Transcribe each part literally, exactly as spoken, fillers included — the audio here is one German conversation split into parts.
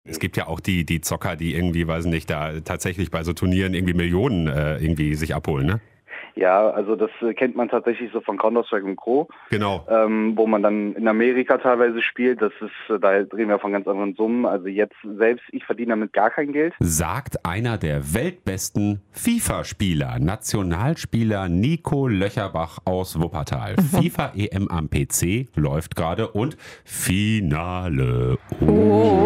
Es gibt ja auch die, die Zocker, die irgendwie, weiß nicht, da tatsächlich bei so Turnieren irgendwie Millionen äh, irgendwie sich abholen, ne? Ja, also das äh, kennt man tatsächlich so von Counter-Strike und Co., Genau. ähm, wo man dann in Amerika teilweise spielt. Das ist, äh, da reden wir von ganz anderen Summen. Also jetzt selbst, ich verdiene damit gar kein Geld. Sagt einer der weltbesten FIFA-Spieler, Nationalspieler Nico Löcherbach aus Wuppertal. FIFA E M am P C läuft gerade und Finale. Oh.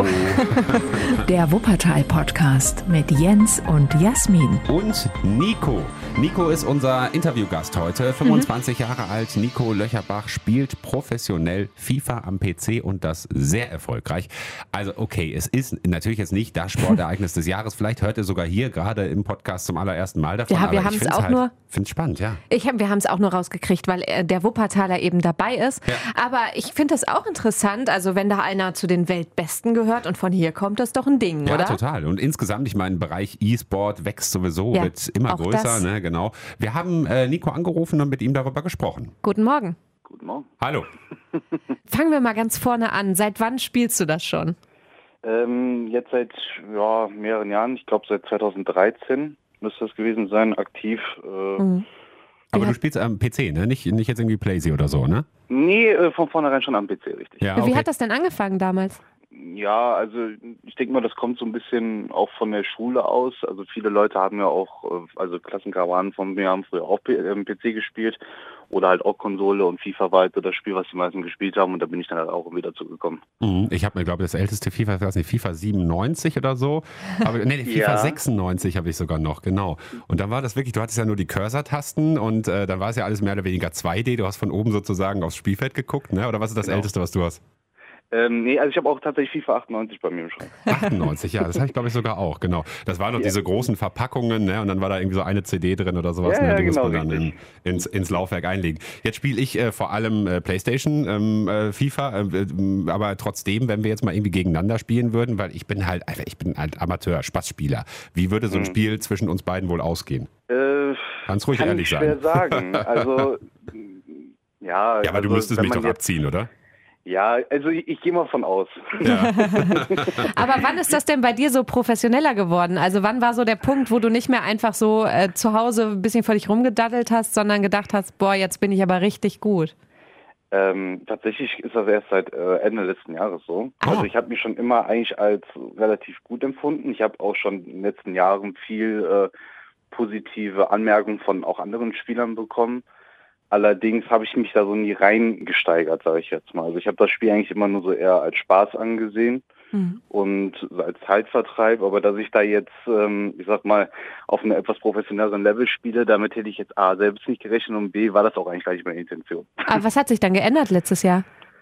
Der Wuppertal-Podcast mit Jens und Jasmin. Und Nico. Nico ist unser Interviewgast heute, fünfundzwanzig mhm. Jahre alt. Nico Löcherbach spielt professionell FIFA am P C und das sehr erfolgreich. Also okay, es ist natürlich jetzt nicht das Sportereignis des Jahres. Vielleicht hört ihr sogar hier gerade im Podcast zum allerersten Mal davon. Ja, wir haben es auch halt, nur. Finde es spannend, ja. Ich hab, wir haben es auch nur rausgekriegt, weil äh, der Wuppertaler eben dabei ist. Ja. Aber ich finde das auch interessant. Also wenn da einer zu den Weltbesten gehört und von hier kommt, das doch ein Ding, ja, oder? Ja, total. Und insgesamt, ich meine, Bereich E-Sport wächst sowieso, ja, wird immer größer. Das. Ne, genau. Wir haben äh, Nico angerufen und mit ihm darüber gesprochen. Guten Morgen. Guten Morgen. Hallo. Fangen wir mal ganz vorne an. Seit wann spielst du das schon? Ähm, jetzt seit ja, mehreren Jahren. Ich glaube seit zweitausenddreizehn müsste das gewesen sein, aktiv. Äh, mhm. Aber du spielst am P C, ne? Nicht, nicht jetzt irgendwie Playsee oder so, ne? Nee, äh, von vornherein schon am P C, richtig. Ja, okay. Wie hat das denn angefangen damals? Ja, also ich denke mal, das kommt so ein bisschen auch von der Schule aus. Also viele Leute haben ja auch, also Klassenkameraden von mir haben früher auch am P C gespielt oder halt auch Konsole und FIFA war halt das Spiel, was die meisten gespielt haben und da bin ich dann halt auch wieder zugekommen. Mhm. Ich habe mir, glaube ich, das älteste FIFA, ich weiß nicht, FIFA siebenundneunzig oder so. Aber nee, FIFA ja. sechsundneunzig habe ich sogar noch, genau. Und dann war das wirklich, du hattest ja nur die Cursor-Tasten und äh, dann war es ja alles mehr oder weniger zwei D. Du hast von oben sozusagen aufs Spielfeld geguckt, ne? Oder was ist das genau. Älteste, was du hast? Ähm, nee, also ich habe auch tatsächlich FIFA achtundneunzig bei mir im Schrank. achtundneunzig, ja, das habe ich glaube ich sogar auch, genau. Das waren noch ja. diese großen Verpackungen, ne? Und dann war da irgendwie so eine C D drin oder sowas, ja, ne? Ja, die genau, muss man dann in, ins, ins Laufwerk einlegen. Jetzt spiele ich äh, vor allem äh, Playstation, ähm, äh, FIFA, äh, aber trotzdem, wenn wir jetzt mal irgendwie gegeneinander spielen würden, weil ich bin halt, ich bin halt Amateur, Spaßspieler. Wie würde so ein hm. Spiel zwischen uns beiden wohl ausgehen? Äh, Kannst ruhig kann ehrlich ich schwer sein. sagen. Also, ja. Ja, aber also, du müsstest mich doch jetzt, abziehen, oder? Ja, also ich, ich gehe mal von aus. Ja. Aber wann ist das denn bei dir so professioneller geworden? Also wann war so der Punkt, wo du nicht mehr einfach so äh, zu Hause ein bisschen vor dich rumgedaddelt hast, sondern gedacht hast, boah, jetzt bin ich aber richtig gut? Ähm, tatsächlich ist das erst seit äh, Ende letzten Jahres so. Oh. Also ich habe mich schon immer eigentlich als relativ gut empfunden. Ich habe auch schon in den letzten Jahren viel äh, positive Anmerkungen von auch anderen Spielern bekommen. Allerdings habe ich mich da so nie reingesteigert, sage ich jetzt mal. Also ich habe das Spiel eigentlich immer nur so eher als Spaß angesehen mhm. und als Zeitvertreib. Aber dass ich da jetzt, ähm, ich sag mal, auf einem etwas professionelleren Level spiele, damit hätte ich jetzt A, selbst nicht gerechnet und B, war das auch eigentlich gar nicht meine Intention. Aber was hat sich dann geändert letztes Jahr?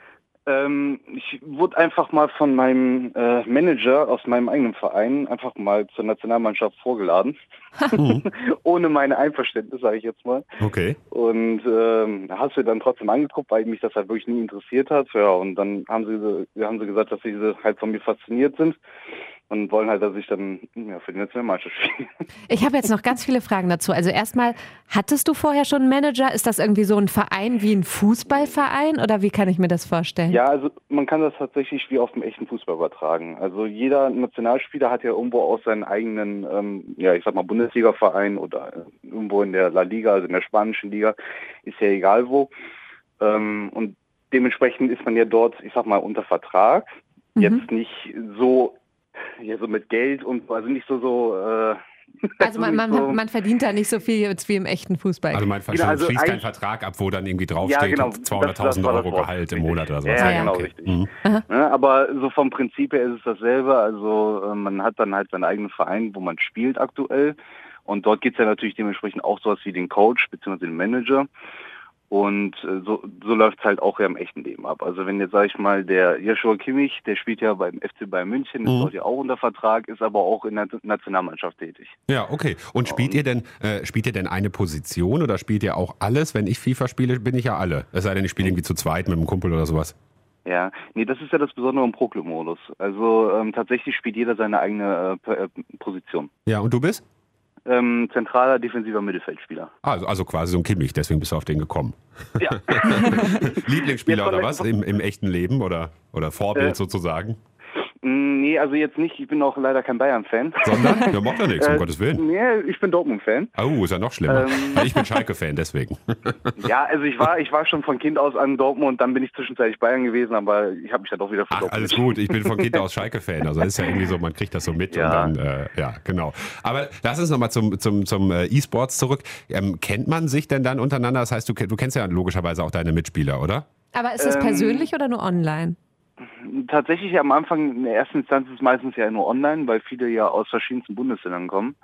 Ähm, ich wurde einfach mal von meinem äh, Manager aus meinem eigenen Verein einfach mal zur Nationalmannschaft vorgeladen. Mhm. Ohne meine Einverständnis, sage ich jetzt mal. Okay. Und ähm, hast du dann trotzdem angeguckt, weil mich das halt wirklich nie interessiert hat. Ja, und dann haben sie, haben sie gesagt, dass sie halt von mir fasziniert sind. Und wollen halt, dass ich dann ja, für die Nationalmannschaft spiele. Ich habe jetzt noch ganz viele Fragen dazu. Also erstmal, hattest du vorher schon einen Manager? Ist das irgendwie so ein Verein wie ein Fußballverein oder wie kann ich mir das vorstellen? Ja, also man kann das tatsächlich wie auf dem echten Fußball übertragen. Also jeder Nationalspieler hat ja irgendwo auch seinen eigenen, ähm, ja ich sag mal Bundesliga-Verein oder irgendwo in der La Liga, also in der spanischen Liga, ist ja egal wo. Ähm, und dementsprechend ist man ja dort, ich sag mal, unter Vertrag. Mhm. Jetzt nicht so Ja, so mit Geld und also nicht so so. Äh, also man, man, so man verdient da nicht so viel jetzt wie im echten Fußball. Also man genau, also schließt keinen Vertrag ab, wo dann irgendwie draufsteht, ja, genau, zweihunderttausend Euro Gehalt im Monat oder sowas. Ja, ja, genau, okay. richtig. Mhm. Ja, aber so vom Prinzip her ist es dasselbe. Also äh, man hat dann halt seinen eigenen Verein, wo man spielt aktuell. Und dort gibt es ja natürlich dementsprechend auch sowas wie den Coach bzw. den Manager. Und so, so läuft es halt auch ja im echten Leben ab. Also wenn jetzt, sag ich mal, der Joshua Kimmich, der spielt ja beim F C Bayern München, ist mhm. dort ja auch unter Vertrag, ist aber auch in der Nationalmannschaft tätig. Ja, okay. Und spielt ihr denn äh, spielt ihr denn eine Position oder spielt ihr auch alles? Wenn ich FIFA spiele, bin ich ja alle. Es sei denn, ich spiele irgendwie zu zweit mit einem Kumpel oder sowas. Ja, nee, das ist ja das Besondere im Pro-Club-Modus. Also ähm, tatsächlich spielt jeder seine eigene äh, Position. Ja, und du bist? Ähm, zentraler defensiver Mittelfeldspieler. Also, also quasi so ein Kimmich, deswegen bist du auf den gekommen. Ja. Lieblingsspieler oder was im, im echten Leben oder, oder Vorbild äh, sozusagen? Nee, also jetzt nicht. Ich bin auch leider kein Bayern-Fan. Sondern? Der macht ja nichts, um äh, Gottes Willen. Nee, ich bin Dortmund-Fan. Oh, ist ja noch schlimmer. Ähm, ich bin Schalke-Fan, deswegen. Ja, also ich war, ich war schon von Kind aus an Dortmund, dann bin ich zwischenzeitlich Bayern gewesen, aber ich habe mich dann doch wieder für Ach, Dortmund. alles gut. Ich bin von Kind aus Schalke-Fan. Also ist ja irgendwie so, man kriegt das so mit Ja. und dann, äh, ja, genau. Aber lass uns nochmal zum, zum, zum äh, E-Sports zurück. Ähm, kennt man sich denn dann untereinander? Das heißt, du, du kennst ja logischerweise auch deine Mitspieler, oder? Aber ist das Ähm, persönlich oder nur online? Tatsächlich am Anfang, in der ersten Instanz ist es meistens ja nur online, weil viele ja aus verschiedensten Bundesländern kommen.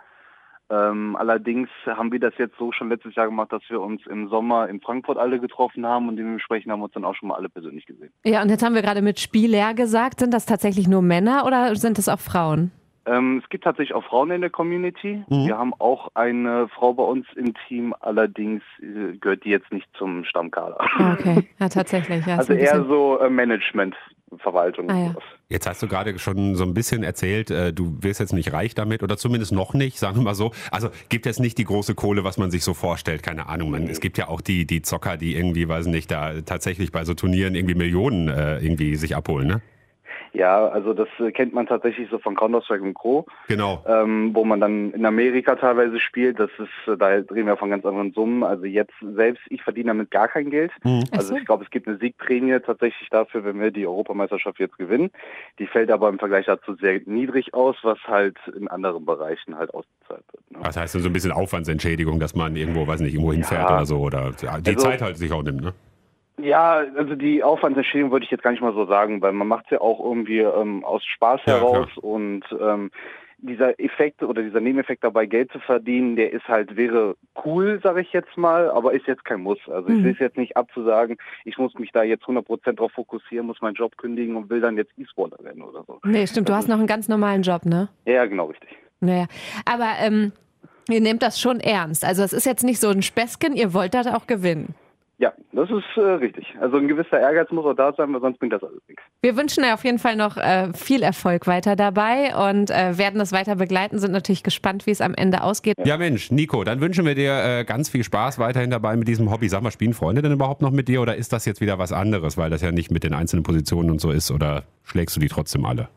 Ähm, allerdings haben wir das jetzt so schon letztes Jahr gemacht, dass wir uns im Sommer in Frankfurt alle getroffen haben und dementsprechend haben wir uns dann auch schon mal alle persönlich gesehen. Ja, und jetzt haben wir gerade mit Spieler gesagt. Sind das tatsächlich nur Männer oder sind das auch Frauen? Ähm, es gibt tatsächlich auch Frauen in der Community. Mhm. Wir haben auch eine Frau bei uns im Team, allerdings äh, gehört die jetzt nicht zum Stammkader. Ah, okay, ja, tatsächlich. Ja, Also ist ein eher bisschen- so äh, Management, Verwaltung Ah, und ja. sowas. Jetzt hast du gerade schon so ein bisschen erzählt, äh, du wirst jetzt nicht reich damit oder zumindest noch nicht, sagen wir mal so. Also gibt es nicht die große Kohle, was man sich so vorstellt, keine Ahnung. Man, es gibt ja auch die, die Zocker, die irgendwie, weiß nicht, da tatsächlich bei so Turnieren irgendwie Millionen äh, irgendwie sich abholen, ne? Ja, also das äh, kennt man tatsächlich so von Counter-Strike und Co., Genau. ähm, wo man dann in Amerika teilweise spielt. Das ist, äh, da reden wir von ganz anderen Summen. Also jetzt selbst, ich verdiene damit gar kein Geld. Mhm. Ach Also so. ich glaube, es gibt eine Siegprämie tatsächlich dafür, wenn wir die Europameisterschaft jetzt gewinnen. Die fällt aber im Vergleich dazu sehr niedrig aus, was halt in anderen Bereichen halt ausgezahlt wird. Ne? Das heißt so ein bisschen Aufwandsentschädigung, dass man irgendwo, weiß nicht, irgendwo hinfährt Ja. oder so oder ja, die Also- Zeit halt sich auch nimmt, ne? Ja, also die Aufwandsentschädigung würde ich jetzt gar nicht mal so sagen, weil man macht es ja auch irgendwie ähm, aus Spaß Ja, heraus und ähm, dieser Effekt oder dieser Nebeneffekt dabei, Geld zu verdienen, der ist halt, wäre cool, sage ich jetzt mal, aber ist jetzt kein Muss. Also ich Mhm. will es jetzt nicht abzusagen, ich muss mich da jetzt hundert Prozent drauf fokussieren, muss meinen Job kündigen und will dann jetzt E-Sportler werden oder so. Nee, stimmt, du hast noch einen ganz normalen Job, ne? Ja, genau, richtig. Naja, aber ähm, ihr nehmt das schon ernst. Also es ist jetzt nicht so ein Späßchen, ihr wollt das auch gewinnen. Ja, das ist äh, richtig. Also ein gewisser Ehrgeiz muss auch da sein, weil sonst bringt das alles nichts. Wir wünschen dir auf jeden Fall noch äh, viel Erfolg weiter dabei und äh, werden das weiter begleiten, sind natürlich gespannt, wie es am Ende ausgeht. Ja Mensch, Nico, dann wünschen wir dir äh, ganz viel Spaß weiterhin dabei mit diesem Hobby. Sag mal, spielen Freunde denn überhaupt noch mit dir oder ist das jetzt wieder was anderes, weil das ja nicht mit den einzelnen Positionen und so ist oder schlägst du die trotzdem alle?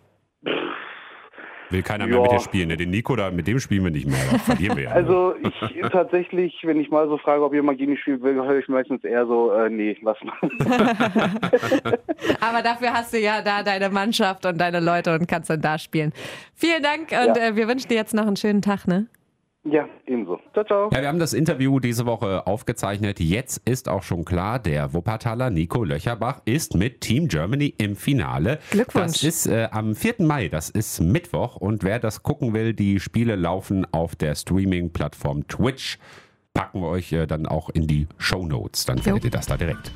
Will keiner mehr Ja. mit dir spielen. Ne? Den Nico, da, mit dem spielen wir nicht mehr. Da verlieren wir ja. Also ich tatsächlich, wenn ich mal so frage, ob jemand gegen mich spielen will, höre ich meistens eher so, äh, nee, lass mal. Aber dafür hast du ja da deine Mannschaft und deine Leute und kannst dann da spielen. Vielen Dank und Ja. äh, wir wünschen dir jetzt noch einen schönen Tag, ne? Ja, ebenso. Ciao, ciao. Ja, wir haben das Interview diese Woche aufgezeichnet. Jetzt ist auch schon klar, der Wuppertaler Nico Löcherbach ist mit Team Germany im Finale. Glückwunsch. Das ist äh, am vierten Mai, das ist Mittwoch. Und wer das gucken will, die Spiele laufen auf der Streaming-Plattform Twitch. Packen wir euch äh, dann auch in die Shownotes. Dann findet Jo. ihr das da direkt.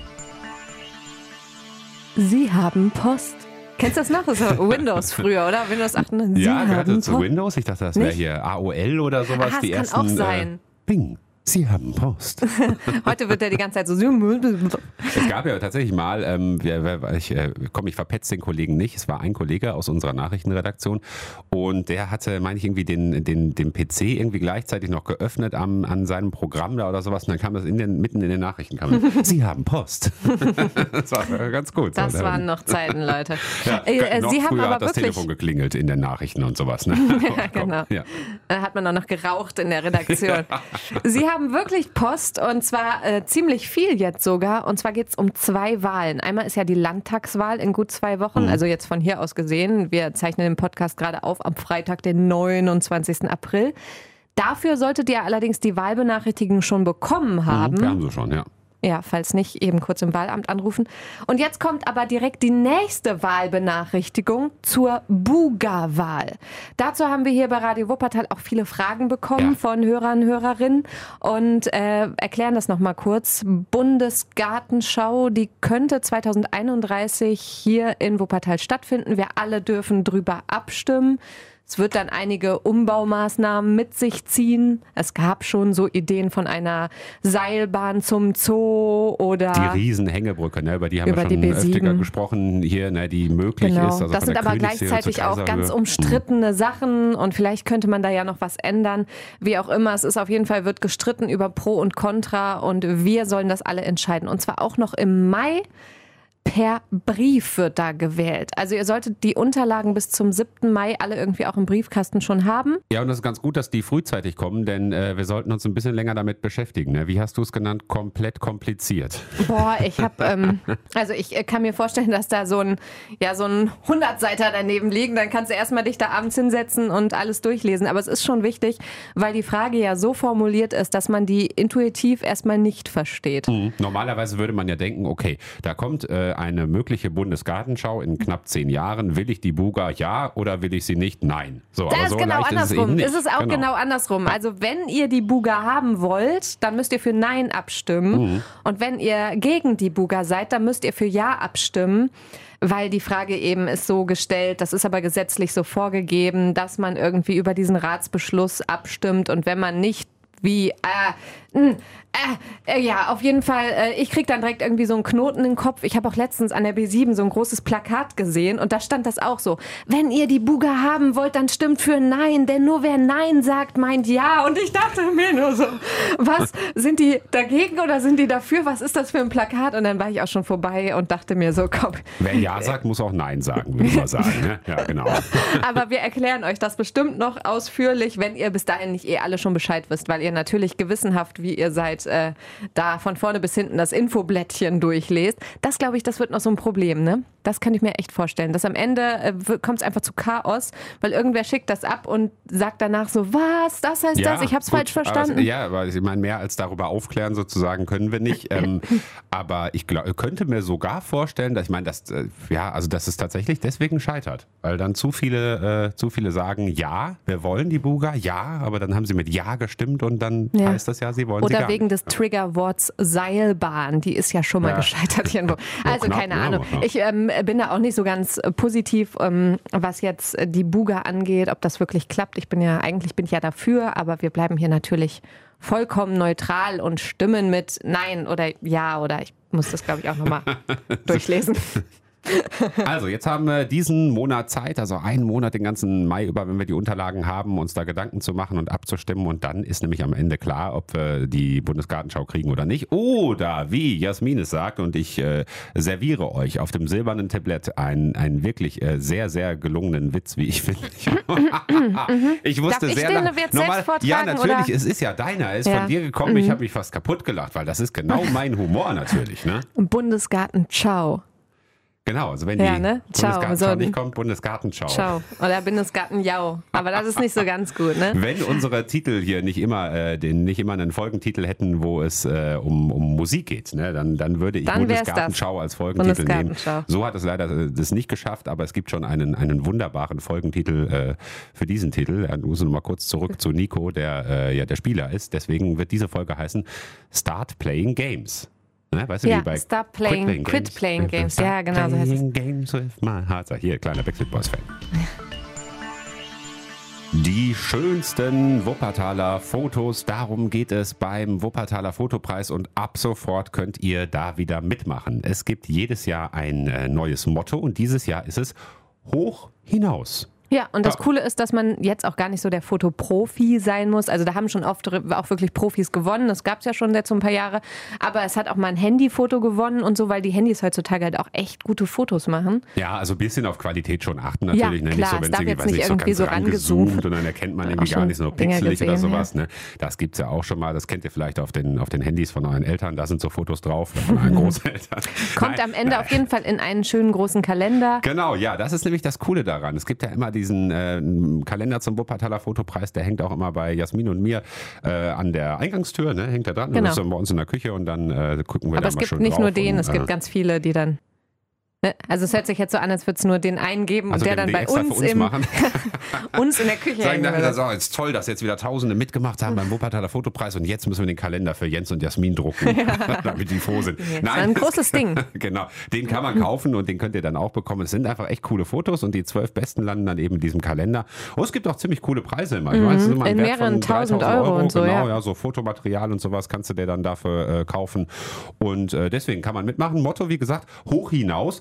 Sie haben Post. Kennst du das noch? Das war Windows früher, oder? Windows acht. Sie Ja, haben gehörte zu Post. Windows. Ich dachte, das wäre Nicht? hier A O L oder sowas. Ah, die das kann ersten, auch sein. Äh, Bing, Sie haben Post. Heute wird er die ganze Zeit so. Es gab ja tatsächlich mal, ähm, wer, wer, ich, äh, komm, ich verpetze den Kollegen nicht, es war ein Kollege aus unserer Nachrichtenredaktion und der hatte, meine ich, irgendwie den, den, den P C irgendwie gleichzeitig noch geöffnet am, an seinem Programm da oder sowas und dann kam das in den, mitten in den Nachrichten. Kam, Sie haben Post. Das war äh, ganz gut. Das so, waren noch Zeiten, Leute. ja, Äh, äh, noch Sie haben früher aber hat das wirklich. Telefon geklingelt in den Nachrichten und sowas. Ne? Ja, genau. Ja. Da hat man auch noch geraucht in der Redaktion. Sie haben wirklich Post und zwar äh, ziemlich viel jetzt sogar. Und zwar geht es um zwei Wahlen. Einmal ist ja die Landtagswahl in gut zwei Wochen, also jetzt von hier aus gesehen. Wir zeichnen den Podcast gerade auf am Freitag, den neunundzwanzigsten April. Dafür solltet ihr allerdings die Wahlbenachrichtigung schon bekommen haben. Wir haben sie schon, ja. Ja, falls nicht, eben kurz im Wahlamt anrufen. Und jetzt kommt aber direkt die nächste Wahlbenachrichtigung zur Buga-Wahl. Dazu haben wir hier bei Radio Wuppertal auch viele Fragen bekommen Ja. von Hörern und Hörerinnen und äh, erklären das nochmal kurz. Bundesgartenschau, die könnte zweitausendeinunddreißig hier in Wuppertal stattfinden. Wir alle dürfen drüber abstimmen. Es wird dann einige Umbaumaßnahmen mit sich ziehen. Es gab schon so Ideen von einer Seilbahn zum Zoo oder Die Riesenhängebrücke, ne, über die haben Über wir die schon B öfter sieben. gesprochen hier, ne, die möglich Genau. ist. Also das von sind der aber Königshöhe gleichzeitig zur auch ganz Kaiserhöhe. umstrittene Sachen und vielleicht könnte man da ja noch was ändern. Wie auch immer, es ist auf jeden Fall, wird gestritten über Pro und Contra und wir sollen das alle entscheiden. Und zwar auch noch im Mai. Per Brief wird da gewählt. Also ihr solltet die Unterlagen bis zum siebten Mai alle irgendwie auch im Briefkasten schon haben. Ja, und das ist ganz gut, dass die frühzeitig kommen, denn äh, wir sollten uns ein bisschen länger damit beschäftigen. Ne? Wie hast du es genannt? Komplett kompliziert. Boah, ich habe, ähm, also ich äh, kann mir vorstellen, dass da so ein, ja, so ein hundertseiter daneben liegen. Dann kannst du erstmal dich da abends hinsetzen und alles durchlesen. Aber es ist schon wichtig, weil die Frage ja so formuliert ist, dass man die intuitiv erstmal nicht versteht. Mhm. Normalerweise würde man ja denken, okay, da kommt äh, eine mögliche Bundesgartenschau in knapp zehn Jahren. Will ich die Buga? Ja. Oder will ich sie nicht? Nein. So, das aber ist so genau leicht andersrum. Ist es, eben nicht. Es ist auch genau, genau andersrum. Also wenn ihr die Buga haben wollt, dann müsst ihr für Nein abstimmen. Mhm. Und wenn ihr gegen die Buga seid, dann müsst ihr für Ja abstimmen. Weil die Frage eben ist so gestellt, das ist aber gesetzlich so vorgegeben, dass man irgendwie über diesen Ratsbeschluss abstimmt. Und wenn man nicht wie, äh, mh, äh, äh, ja, auf jeden Fall, äh, ich krieg dann direkt irgendwie so einen Knoten im Kopf. Ich habe auch letztens an der B sieben so ein großes Plakat gesehen und da stand das auch so. Wenn ihr die Buga haben wollt, dann stimmt für Nein, denn nur wer Nein sagt, meint Ja. Und ich dachte mir nur so, was, sind die dagegen oder sind die dafür? Was ist das für ein Plakat? Und dann war ich auch schon vorbei und dachte mir so, komm. Wer Ja sagt, muss auch Nein sagen, würde ich mal sagen. Ne? Ja, genau. Aber wir erklären euch das bestimmt noch ausführlich, wenn ihr bis dahin nicht eh alle schon Bescheid wisst, weil ihr natürlich gewissenhaft, wie ihr seid, äh, da von vorne bis hinten das Infoblättchen durchlest. Das, glaube ich, das wird noch so ein Problem, ne? Das kann ich mir echt vorstellen. Dass am Ende äh, kommt es einfach zu Chaos, weil irgendwer schickt das ab und sagt danach so, was, das heißt ja, das? Ich habe es falsch verstanden. Aber, ja, aber ich meine, mehr als darüber aufklären sozusagen können wir nicht. Ähm, aber ich glaub, könnte mir sogar vorstellen, dass ich meine, dass, äh, ja, also dass es tatsächlich deswegen scheitert. Weil dann zu viele, äh, zu viele sagen, ja, wir wollen die Buga, ja, aber dann haben sie mit Ja gestimmt und dann ja. heißt das ja, sie wollen Oder sie gar wegen nicht. des Triggerworts Seilbahn, die ist ja schon mal ja. gescheitert irgendwo. Also knapp, keine Ahnung. Ja, ich ähm, bin da auch nicht so ganz positiv, ähm, was jetzt die Buga angeht, ob das wirklich klappt. Ich bin ja, eigentlich bin ich ja dafür, aber wir bleiben hier natürlich vollkommen neutral und stimmen mit Nein oder Ja oder ich muss das, glaube ich, auch nochmal durchlesen. Also, jetzt haben wir diesen Monat Zeit, also einen Monat, den ganzen Mai über, wenn wir die Unterlagen haben, uns da Gedanken zu machen und abzustimmen. Und dann ist nämlich am Ende klar, ob wir die Bundesgartenschau kriegen oder nicht. Oder, wie Jasmin es sagt, und ich äh, serviere euch auf dem silbernen Tablett einen, einen wirklich äh, sehr, sehr gelungenen Witz, wie ich finde. Ich wusste Darf ich sehr den lang, jetzt normal, selbst vortragen, ja, natürlich, oder? Es ist ja deiner, er ist ja. von dir gekommen. Mhm. Ich habe mich fast kaputt gelacht, weil das ist genau mein Humor natürlich. Ne? Bundesgartenschau. Genau, also wenn ja, die ne? Bundesgartenschau so nicht kommt, Bundesgartenschau. Ciao. Oder Bundesgartenjau. Aber das ist nicht so ganz gut, ne? Wenn unsere Titel hier nicht immer, äh, den, nicht immer einen Folgentitel hätten, wo es äh, um, um Musik geht, ne? dann, dann würde ich dann Bundesgartenschau als Folgentitel nehmen. So hat es leider äh, das nicht geschafft, aber es gibt schon einen, einen wunderbaren Folgentitel äh, für diesen Titel. Ja, muss noch mal kurz zurück zu Nico, der äh, ja der Spieler ist. Deswegen wird diese Folge heißen Start Playing Games. Ne, weißt du, ja, wie bei Stop Playing, Quit Playing, quit playing Games. Games. Ja, genau so heißt es. Games with my heart. Hier, kleiner Backstreet Boys-Fan. Die schönsten Wuppertaler Fotos, darum geht es beim Wuppertaler Fotopreis und ab sofort könnt ihr da wieder mitmachen. Es gibt jedes Jahr ein äh, neues Motto und dieses Jahr ist es Hoch hinaus. Ja, und das Coole ist, dass man jetzt auch gar nicht so der Fotoprofi sein muss. Also da haben schon oft auch wirklich Profis gewonnen. Das gab es ja schon jetzt so ein paar Jahre. Aber es hat auch mal ein Handyfoto gewonnen und so, weil die Handys heutzutage halt auch echt gute Fotos machen. Ja, also ein bisschen auf Qualität schon achten natürlich. Ja, ne? klar, nicht so, wenn es darf jetzt nicht irgendwie so rangezoomt und dann erkennt man irgendwie gar nicht so pixelig oder sowas. Ne? Das gibt es ja auch schon mal. Das kennt ihr vielleicht auf den, auf den Handys von euren Eltern. Da sind so Fotos drauf, von euren Großeltern. Kommt nein, am Ende nein. auf jeden Fall in einen schönen großen Kalender. Genau, ja, das ist nämlich das Coole daran. Es gibt ja immer diesen äh, Kalender zum Wuppertaler Fotopreis, der hängt auch immer bei Jasmin und mir äh, an der Eingangstür, ne? Hängt da dran. Genau. Das ist bei uns in der Küche und dann äh, gucken wir Aber da es mal gibt schön nicht drauf nur den, und, es gibt äh, ganz viele, die dann... Also es hört sich jetzt so an, als würde es nur den einen geben also und der den, dann bei uns, uns, im, machen. uns in der Küche sagen hängen dann, so, ist toll, dass jetzt wieder Tausende mitgemacht haben beim Wuppertaler Fotopreis und jetzt müssen wir den Kalender für Jens und Jasmin drucken, ja. damit die froh sind. Jetzt Nein, ein großes Ding. Genau, den kann man kaufen und den könnt ihr dann auch bekommen. Es sind einfach echt coole Fotos und die zwölf besten landen dann eben in diesem Kalender. Und es gibt auch ziemlich coole Preise immer. Ich Mhm. weiß, immer in mehreren tausend Euro, Euro und so, genau, ja. ja, so Fotomaterial und sowas kannst du dir dann dafür äh, kaufen und äh, deswegen kann man mitmachen. Motto, wie gesagt, hoch hinaus.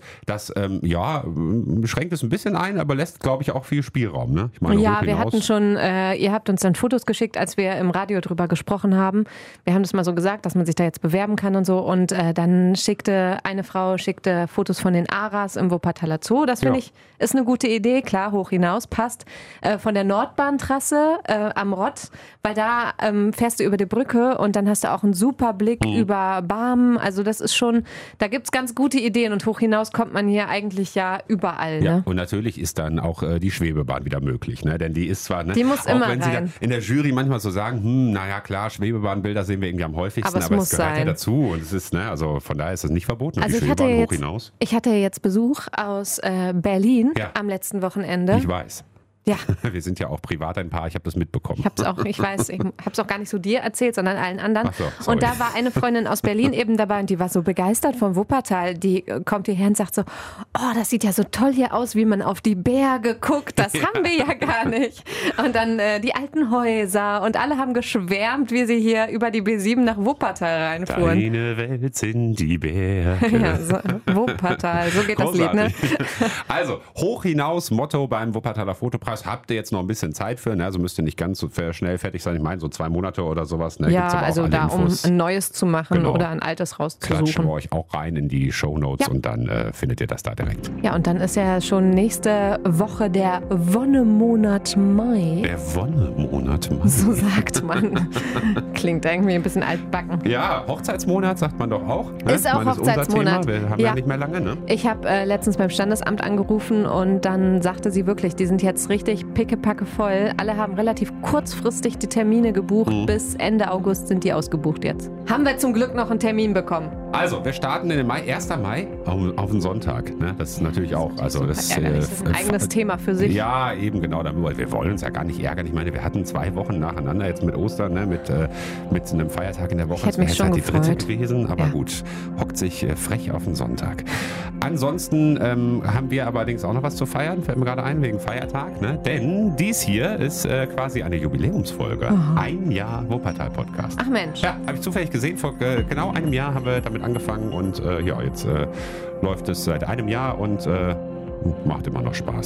das ähm, ja, schränkt es ein bisschen ein, aber lässt, glaube ich, auch viel Spielraum. Ne? Ich meine, ja, wir hatten schon, äh, ihr habt uns dann Fotos geschickt, als wir im Radio drüber gesprochen haben. Wir haben das mal so gesagt, dass man sich da jetzt bewerben kann und so. Und äh, dann schickte eine Frau schickte Fotos von den Aras im Wuppertaler Zoo. Das finde ja. ich, ist eine gute Idee. Klar, hoch hinaus, passt. Äh, von der Nordbahntrasse äh, am Rott, weil da ähm, fährst du über die Brücke und dann hast du auch einen super Blick mhm. über Barmen. Also das ist schon, da gibt es ganz gute Ideen und hoch hinaus kommt man hier eigentlich ja überall. Ja, ne? Und natürlich ist dann auch äh, die Schwebebahn wieder möglich. Ne? Denn die ist zwar, ne, die muss auch immer wenn rein. Sie in der Jury manchmal so sagen, hm, naja klar, Schwebebahnbilder sehen wir irgendwie am häufigsten, aber es, aber muss es gehört sein. ja dazu. Und es ist, ne, also von daher ist es nicht verboten, also die ich hatte Schwebebahn jetzt, hoch hinaus. Ich hatte jetzt Besuch aus äh, Berlin ja. am letzten Wochenende. Ich weiß. Ja. Wir sind ja auch privat ein Paar, ich habe das mitbekommen. Ich habe es auch, ich weiß, ich habe es auch gar nicht so dir erzählt, sondern allen anderen. Ach so, sorry. Und da war eine Freundin aus Berlin eben dabei und die war so begeistert vom Wuppertal. Die kommt hierher und sagt so, oh, das sieht ja so toll hier aus, wie man auf die Berge guckt. Das ja. haben wir ja gar nicht. Und dann äh, die alten Häuser und alle haben geschwärmt, wie sie hier über die B sieben nach Wuppertal reinfuhren. Deine Welt sind die Berge. Ja, so, Wuppertal, so geht Großartig. Das Lied, ne? Also, hoch hinaus, Motto beim Wuppertaler Fotopreis. Habt ihr jetzt noch ein bisschen Zeit für, ne? Also müsst ihr nicht ganz so schnell fertig sein. Ich meine, so zwei Monate oder sowas. Ne? Ja, Gibt's aber also auch da, um Infos. ein neues zu machen Genau. oder ein altes rauszusuchen. Klatschen wir euch auch rein in die Shownotes ja. und dann äh, findet ihr das da direkt. Ja, und dann ist ja schon nächste Woche der Wonnemonat Mai. Der Wonnemonat Mai. So sagt man. Klingt irgendwie ein bisschen altbacken. Ja, Hochzeitsmonat sagt man doch auch. Ne? Ist auch meine, Hochzeitsmonat. Wir haben ja. ja nicht mehr lange, ne? Ich habe äh, letztens beim Standesamt angerufen und dann sagte sie wirklich, die sind jetzt richtig pickepacke voll. Alle haben relativ kurzfristig die Termine gebucht. Mhm. Bis Ende August sind die ausgebucht jetzt. Haben wir zum Glück noch einen Termin bekommen. Also, wir starten in den Mai, erster Mai auf, auf den Sonntag. Ne? Das ist natürlich auch. Also das, äh, das ist ein eigenes äh, Thema für sich. Ja, eben genau. Wir wollen uns ja gar nicht ärgern. Ich meine, wir hatten zwei Wochen nacheinander jetzt mit Ostern, ne? mit, äh, mit einem Feiertag in der Woche. Ich hätte mich schon halt die gefreut. dritte gewesen, aber ja. gut, hockt sich äh, frech auf den Sonntag. Ansonsten ähm, haben wir allerdings auch noch was zu feiern, fällt mir gerade ein, wegen Feiertag. Ne? Denn dies hier ist äh, quasi eine Jubiläumsfolge. Aha. Ein Jahr Wuppertal-Podcast. Ach Mensch. Ja, habe ich zufällig gesehen. Vor äh, genau einem Jahr haben wir damit angefangen und äh, ja, jetzt äh, läuft es seit einem Jahr und äh, macht immer noch Spaß.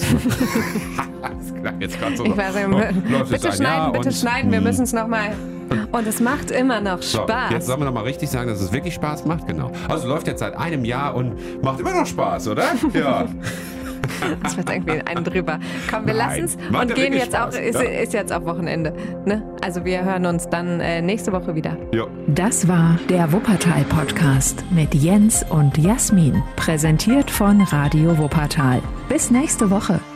Das klang jetzt gerade so. Ich weiß nicht, läuft bitte es schneiden, bitte und, schneiden, wir müssen es nochmal. Und es macht immer noch Spaß. So, jetzt sollen wir noch mal richtig sagen, dass es wirklich Spaß macht, genau. Also läuft jetzt seit einem Jahr und macht immer noch Spaß, oder? Ja. Das wird irgendwie ein drüber. Komm, wir lassen es Macht und gehen jetzt Spaß, auch, ist, ja. ist jetzt auch Wochenende. Ne? Also wir hören uns dann äh, nächste Woche wieder. Jo. Das war der Wuppertal-Podcast mit Jens und Jasmin. Präsentiert von Radio Wuppertal. Bis nächste Woche.